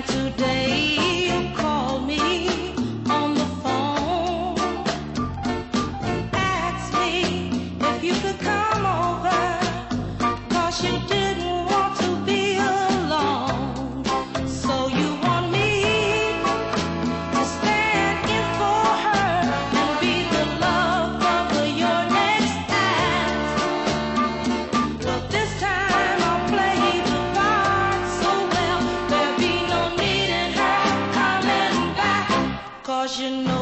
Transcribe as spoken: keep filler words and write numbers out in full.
And today you called me on the phone, asked me if you could come over, 'cause you didn't want to be alone. So you want me to stand in for her and be the love of your next act. But this time I'll play the part so well, there'll be no need in her coming back, 'cause you know